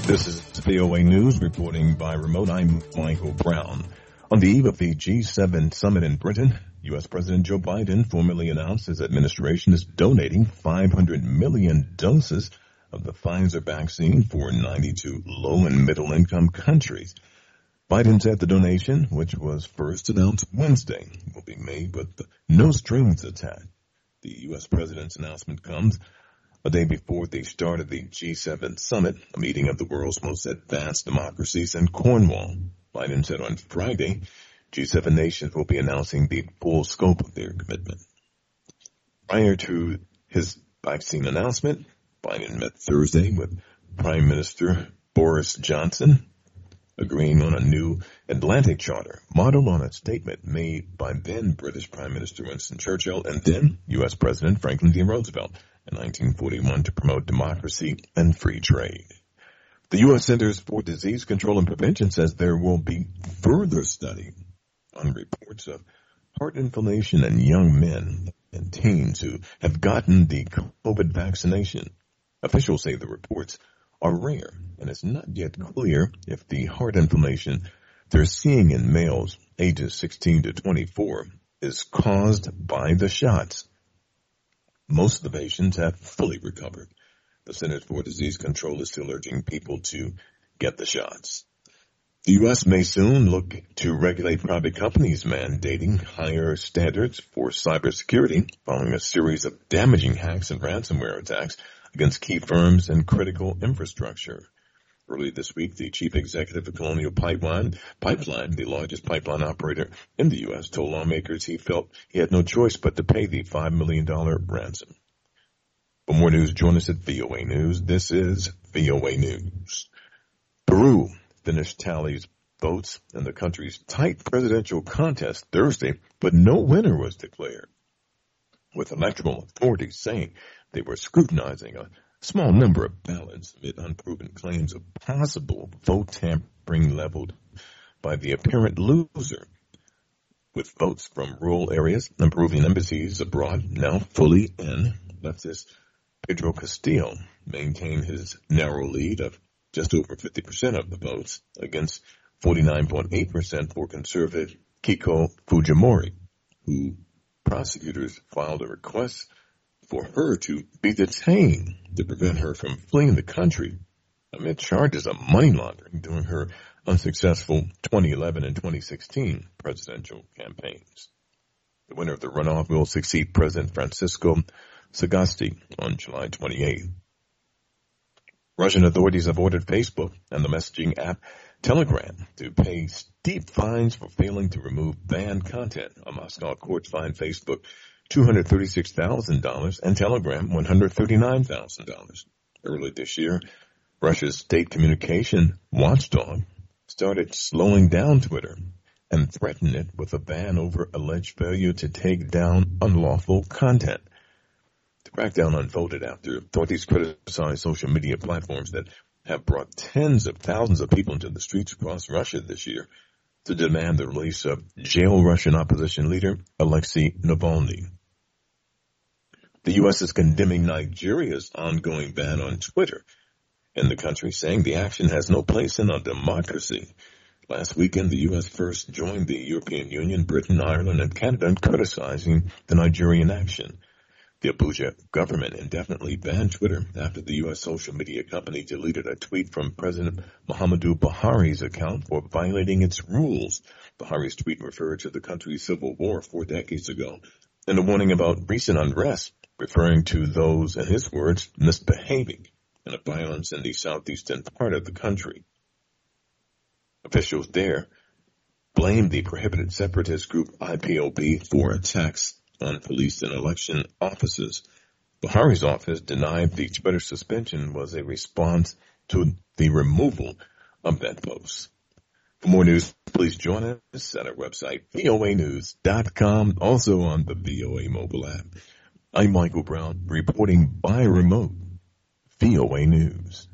This is VOA News reporting by remote. I'm Michael Brown. On the eve of the G7 summit in Britain, U.S. President Joe Biden formally announced his administration is donating 500 million doses of the Pfizer vaccine for 92 low and middle income countries. Biden said the donation, which was first announced Wednesday, will be made with no strings attached. The U.S. president's announcement comes a day before the start of the G7 summit, a meeting of the world's most advanced democracies in Cornwall. Biden said on Friday, G7 nations will be announcing the full scope of their commitment. Prior to his vaccine announcement, Biden met Thursday with Prime Minister Boris Johnson, agreeing on a new Atlantic Charter modeled on a statement made by then British Prime Minister Winston Churchill and then U.S. President Franklin D. Roosevelt in 1941 to promote democracy and free trade. The U.S. Centers for Disease Control and Prevention says there will be further study on reports of heart inflammation in young men and teens who have gotten the COVID vaccination. Officials say the reports are rare, and it's not yet clear if the heart inflammation they're seeing in males ages 16 to 24 is caused by the shots. Most of the patients have fully recovered. The Centers for Disease Control is still urging people to get the shots. The U.S. may soon look to regulate private companies mandating higher standards for cybersecurity following a series of damaging hacks and ransomware attacks against key firms and critical infrastructure. Early this week, the chief executive of Colonial Pipeline, the largest pipeline operator in the U.S., told lawmakers he felt he had no choice but to pay the $5 million ransom. For more news, join us at VOA News. This is VOA News. Peru finished tallies votes in the country's tight presidential contest Thursday, but no winner was declared, with electoral authorities saying they were scrutinizing a small number of ballots amid unproven claims of possible vote tampering leveled by the apparent loser. With votes from rural areas and Peruvian embassies abroad now fully in, leftist Pedro Castillo maintained his narrow lead of just over 50% of the votes against 49.8% for conservative Keiko Fujimori, who prosecutors filed a request for her to be detained to prevent her from fleeing the country amid charges of money laundering during her unsuccessful 2011 and 2016 presidential campaigns. The winner of the runoff will succeed President Francisco Sagasti on July 28th. Russian authorities have ordered Facebook and the messaging app Telegram to pay steep fines for failing to remove banned content. A Moscow court fined Facebook $236,000 and Telegram $139,000. Early this year, Russia's state communication watchdog started slowing down Twitter and threatened it with a ban over alleged failure to take down unlawful content. The crackdown unfolded after authorities criticized social media platforms that have brought tens of thousands of people into the streets across Russia this year to demand the release of jailed Russian opposition leader Alexei Navalny. The U.S. is condemning Nigeria's ongoing ban on Twitter in the country, saying the action has no place in a democracy. Last weekend, the U.S. first joined the European Union, Britain, Ireland, and Canada in criticizing the Nigerian action. The Abuja government indefinitely banned Twitter after the U.S. social media company deleted a tweet from President Muhammadu Buhari's account for violating its rules. Buhari's tweet referred to the country's civil war 4 decades ago and a warning about recent unrest, referring to those, in his words, misbehaving in a violence in the southeastern part of the country. Officials there blamed the prohibited separatist group IPOB for attacks on police and election offices. Buhari's office denied the Twitter suspension was a response to the removal of that post. For more news, please join us at our website, voanews.com, also on the VOA mobile app. I'm Michael Brown, reporting by remote, VOA News.